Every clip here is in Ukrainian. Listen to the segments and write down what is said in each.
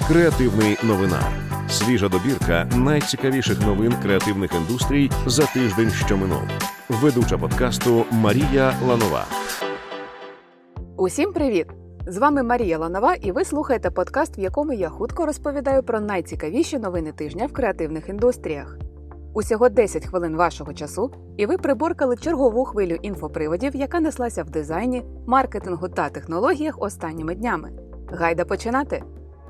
Креативний новинар. Свіжа добірка найцікавіших новин креативних індустрій за тиждень, що минув. Ведуча подкасту Марія Ланова. Усім привіт! З вами Марія Ланова, і ви слухаєте подкаст, в якому я хутко розповідаю про найцікавіші новини тижня в креативних індустріях. Усього 10 хвилин вашого часу, і ви приборкали чергову хвилю інфоприводів, яка неслася в дизайні, маркетингу та технологіях останніми днями. Гайда починати!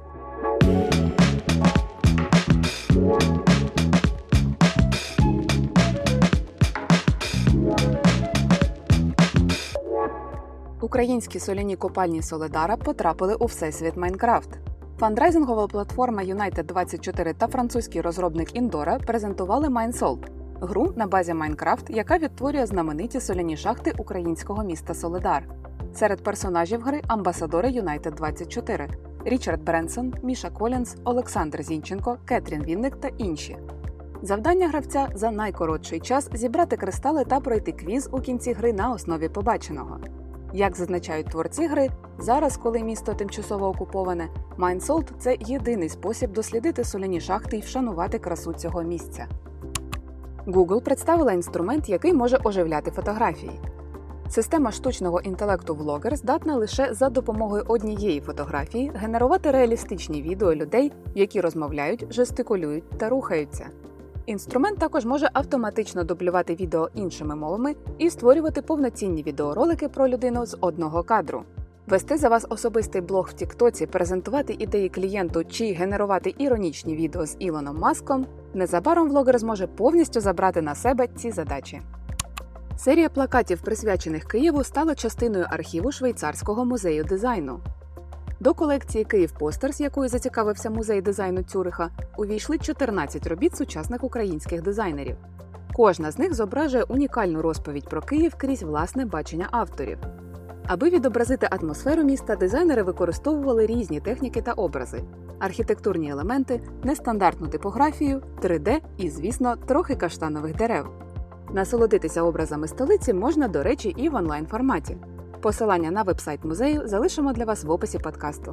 Українські соляні копальні Соледара потрапили у всесвіт Майнкрафт. Фандрайзингова платформа United24 та французький розробник Індора презентували MineSalt – гру на базі Майнкрафт, яка відтворює знамениті соляні шахти українського міста Соледар. Серед персонажів гри – амбасадори United24 – Річард Бренсон, Міша Колінс, Олександр Зінченко, Кетрін Вінник та інші. Завдання гравця – за найкоротший час зібрати кристали та пройти квіз у кінці гри на основі побаченого. Як зазначають творці гри, зараз, коли місто тимчасово окуповане, MineSalt – це єдиний спосіб дослідити соляні шахти і вшанувати красу цього місця. Google представила інструмент, який може оживляти фотографії. Система штучного інтелекту Vlogger здатна лише за допомогою однієї фотографії генерувати реалістичні відео людей, які розмовляють, жестикулюють та рухаються. Інструмент також може автоматично дублювати відео іншими мовами і створювати повноцінні відеоролики про людину з одного кадру. Вести за вас особистий блог в Тіктоці, презентувати ідеї клієнту чи генерувати іронічні відео з Ілоном Маском – незабаром Vlogger зможе повністю забрати на себе ці задачі. Серія плакатів, присвячених Києву, стала частиною архіву Швейцарського музею дизайну. До колекції «Київ Постерс», якою зацікавився музей дизайну Цюриха, увійшли 14 робіт сучасних українських дизайнерів. Кожна з них зображує унікальну розповідь про Київ крізь власне бачення авторів. Аби відобразити атмосферу міста, дизайнери використовували різні техніки та образи – архітектурні елементи, нестандартну типографію, 3D і, звісно, трохи каштанових дерев. Насолодитися образами столиці можна, до речі, і в онлайн-форматі. Посилання на вебсайт музею залишимо для вас в описі подкасту.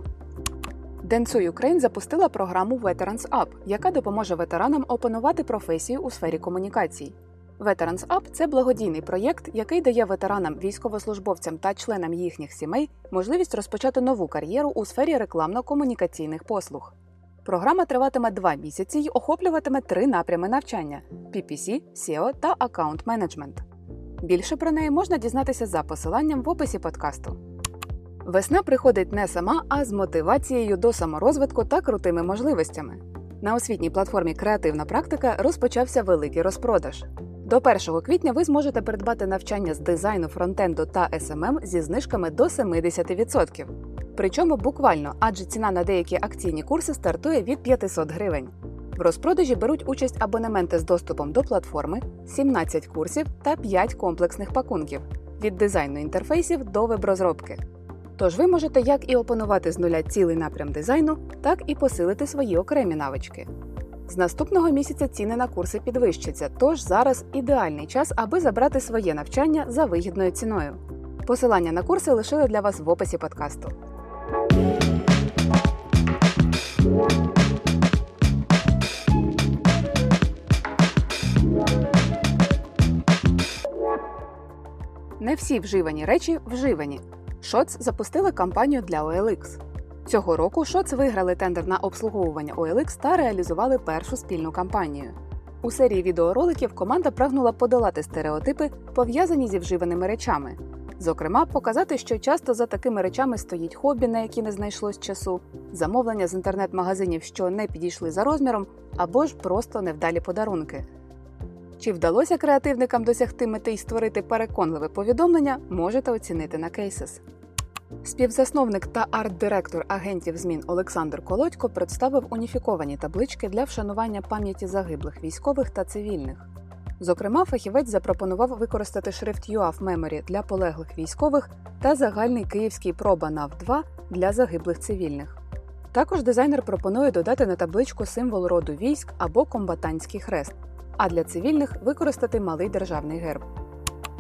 Dentsu Ukraine запустила програму Veterans Up, яка допоможе ветеранам опанувати професію у сфері комунікацій. Veterans Up – це благодійний проєкт, який дає ветеранам, військовослужбовцям та членам їхніх сімей можливість розпочати нову кар'єру у сфері рекламно-комунікаційних послуг. Програма триватиме 2 місяці й охоплюватиме 3 напрями навчання – PPC, SEO та аккаунт-менеджмент. Більше про неї можна дізнатися за посиланням в описі подкасту. Весна приходить не сама, а з мотивацією до саморозвитку та крутими можливостями. На освітній платформі «Креативна практика» розпочався великий розпродаж. До 1 квітня ви зможете придбати навчання з дизайну, фронтенду та SMM зі знижками до 70%. Причому буквально, адже ціна на деякі акційні курси стартує від 500 гривень. В розпродажі беруть участь абонементи з доступом до платформи, 17 курсів та 5 комплексних пакунків – від дизайну інтерфейсів до веб-розробки. Тож ви можете як і опанувати з нуля цілий напрям дизайну, так і посилити свої окремі навички. З наступного місяця ціни на курси підвищаться, тож зараз ідеальний час, аби забрати своє навчання за вигідною ціною. Посилання на курси лишили для вас в описі подкасту. Не всі вживані речі вживані. Shots запустили кампанію для OLX. Цього року Shots виграли тендер на обслуговування OLX та реалізували першу спільну кампанію. У серії відеороликів команда прагнула подолати стереотипи, пов'язані зі вживаними речами. Зокрема, показати, що часто за такими речами стоїть хобі, на які не знайшлось часу, замовлення з інтернет-магазинів, що не підійшли за розміром, або ж просто невдалі подарунки. Чи вдалося креативникам досягти мети й створити переконливе повідомлення, можете оцінити на Cases. Співзасновник та арт-директор агентів змін Олександр Колодько представив уніфіковані таблички для вшанування пам'яті загиблих військових та цивільних. Зокрема, фахівець запропонував використати шрифт UAF Memory для полеглих військових та загальний київський проба NAV2 для загиблих цивільних. Також дизайнер пропонує додати на табличку символ роду військ або комбатантський хрест, а для цивільних використати малий державний герб.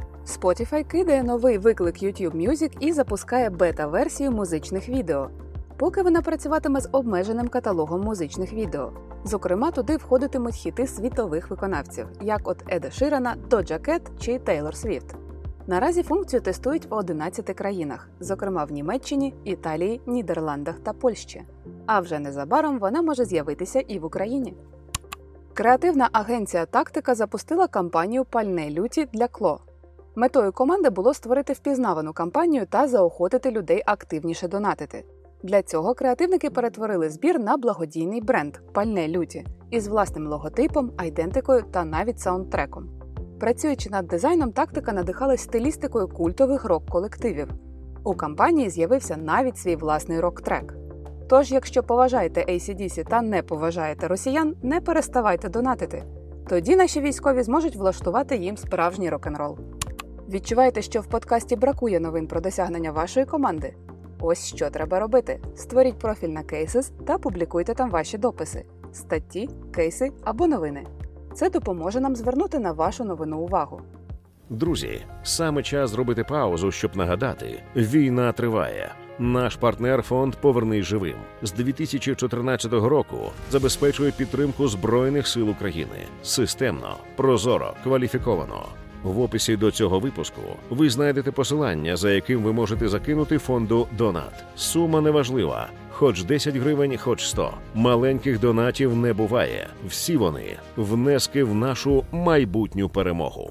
Spotify кидає новий виклик YouTube Music і запускає бета-версію музичних відео. Поки вона працюватиме з обмеженим каталогом музичних відео. Зокрема, туди входитимуть хіти світових виконавців, як от Еда Ширана, Доджа Кет чи Тейлор Свіфт. Наразі функцію тестують в 11 країнах, зокрема в Німеччині, Італії, Нідерландах та Польщі. А вже незабаром вона може з'явитися і в Україні. Креативна агенція «Тактика» запустила кампанію «Пальне люті» для Кло. Метою команди було створити впізнавану кампанію та заохотити людей активніше донатити. Для цього креативники перетворили збір на благодійний бренд «Пальне люті» із власним логотипом, айдентикою та навіть саундтреком. Працюючи над дизайном, «Тактика» надихалась стилістикою культових рок-колективів. У кампанії з'явився навіть свій власний рок-трек. Тож, якщо поважаєте AC/DC та не поважаєте росіян, не переставайте донатити. Тоді наші військові зможуть влаштувати їм справжній рок-н-рол. Відчуваєте, що в подкасті бракує новин про досягнення вашої команди? Ось що треба робити. Створіть профіль на Cases та публікуйте там ваші дописи, статті, кейси або новини. Це допоможе нам звернути на вашу новину увагу. Друзі, саме час зробити паузу, щоб нагадати – війна триває. Наш партнер фонд «Повернись живим» з 2014 року забезпечує підтримку Збройних сил України. Системно, прозоро, кваліфіковано. В описі до цього випуску ви знайдете посилання, за яким ви можете закинути фонду «Донат». Сума неважлива. Хоч 10 гривень, хоч 100. Маленьких донатів не буває. Всі вони – внески в нашу майбутню перемогу.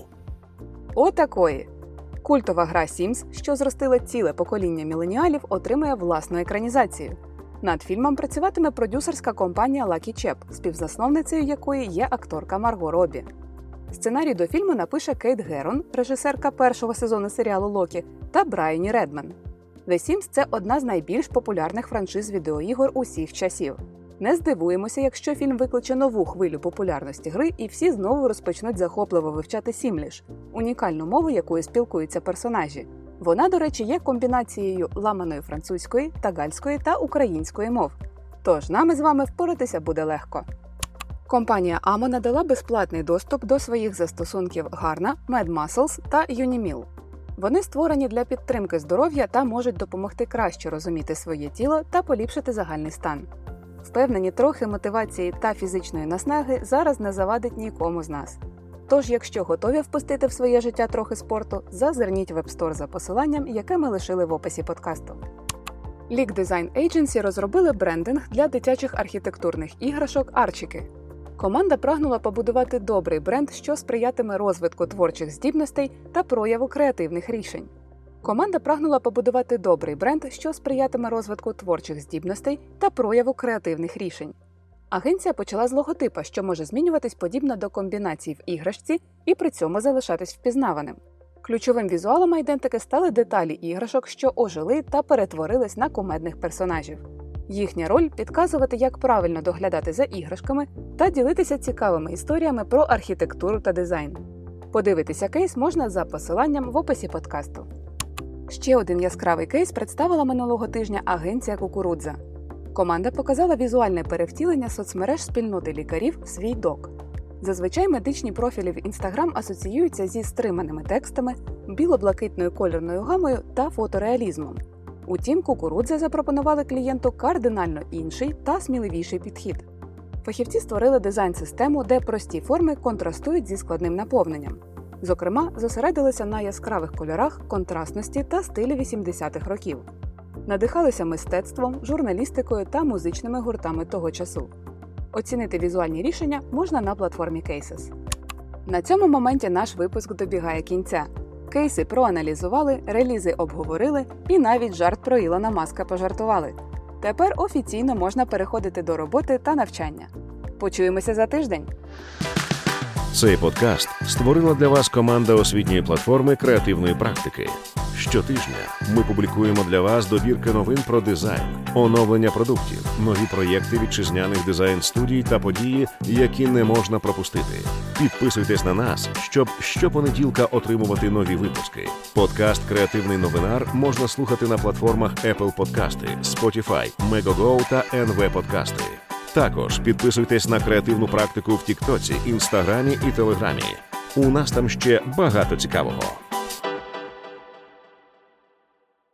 Отакої! Культова гра Sims, що зростила ціле покоління міленіалів, отримає власну екранізацію. Над фільмом працюватиме продюсерська компанія Lucky Chap, співзасновницею якої є акторка Марго Робі. Сценарій до фільму напише Кейт Герон, режисерка першого сезону серіалу «Локі», та Брайані Редмен. The Sims – це одна з найбільш популярних франшиз відеоігор усіх часів. Не здивуємося, якщо фільм викличе нову хвилю популярності гри і всі знову розпочнуть захопливо вивчати Сімліш – унікальну мову, якою спілкуються персонажі. Вона, до речі, є комбінацією ламаної французької, тагальської та української мов. Тож нами з вами впоратися буде легко. Компанія Amo надала безплатний доступ до своїх застосунків Garna, MedMuscles та Unimil. Вони створені для підтримки здоров'я та можуть допомогти краще розуміти своє тіло та поліпшити загальний стан. Впевнені, трохи мотивації та фізичної наснаги зараз не завадить нікому з нас. Тож, якщо готові впустити в своє життя трохи спорту, зазирніть в App Store за посиланням, яке ми лишили в описі подкасту. Leak Design Agency розробили брендинг для дитячих архітектурних іграшок «Арчики». Команда прагнула побудувати добрий бренд, що сприятиме розвитку творчих здібностей та прояву креативних рішень. Агенція почала з логотипа, що може змінюватись подібно до комбінацій в іграшці і при цьому залишатись впізнаваним. Ключовим візуалом айдентики стали деталі іграшок, що ожили та перетворились на кумедних персонажів. Їхня роль – підказувати, як правильно доглядати за іграшками та ділитися цікавими історіями про архітектуру та дизайн. Подивитися кейс можна за посиланням в описі подкасту. Ще один яскравий кейс представила минулого тижня агенція «Кукурудза». Команда показала візуальне перевтілення соцмереж спільноти лікарів «Свій док». Зазвичай медичні профілі в Instagram асоціюються зі стриманими текстами, біло-блакитною кольорною гамою та фотореалізмом. Утім, «Кукурудза» запропонували клієнту кардинально інший та сміливіший підхід. Фахівці створили дизайн-систему, де прості форми контрастують зі складним наповненням. Зокрема, зосередилися на яскравих кольорах, контрастності та стилі 80-х років. Надихалися мистецтвом, журналістикою та музичними гуртами того часу. Оцінити візуальні рішення можна на платформі Cases. На цьому моменті наш випуск добігає кінця. Кейси проаналізували, релізи обговорили і навіть жарт про Ілона Маска пожартували. Тепер офіційно можна переходити до роботи та навчання. Почуємося за тиждень! Цей подкаст створила для вас команда освітньої платформи креативної практики. Щотижня ми публікуємо для вас добірки новин про дизайн, оновлення продуктів, нові проєкти вітчизняних дизайн-студій та події, які не можна пропустити. Підписуйтесь на нас, щоб щопонеділка отримувати нові випуски. Подкаст «Креативний новинар» можна слухати на платформах Apple Подкасти, Spotify, Megogo та NV Подкасти. Також підписуйтесь на креативну практику в Тіктоці, Інстаграмі і Телеграмі. У нас там ще багато цікавого.